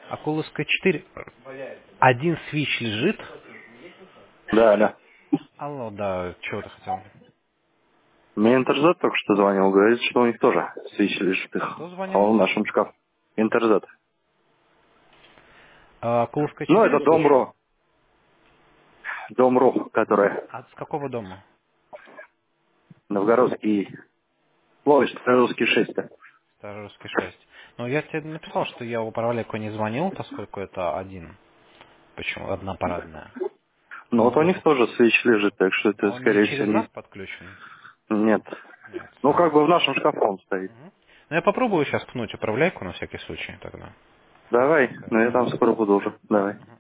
Акула К4. Один свич лежит. Да, да. Алло, да, чего ты хотел? Мне Интерзет только что звонил, говорит, что у них тоже свич лежит их. Кто А звонил? он в нашем шкафе. Интерзет. Акула Ну, К4 это слушаю. Дом.ру, который А с какого дома? Новгородский, Лович, Новгородский 6. Старорусский 6. Ну, я тебе написал, что я управляйку не звонил, поскольку это один. Почему? Одна парадная. Ну, вот у Могу... них тоже свич лежит, так что А это, он не скорее через всего, нас не... подключен? Нет. Нет. Ну, как бы в нашем шкафу он стоит. Мгм. Ну, я попробую сейчас пнуть управляйку на всякий случай тогда. Давай, Пускай но я там работает. скоро буду уже. Давай. Мгм.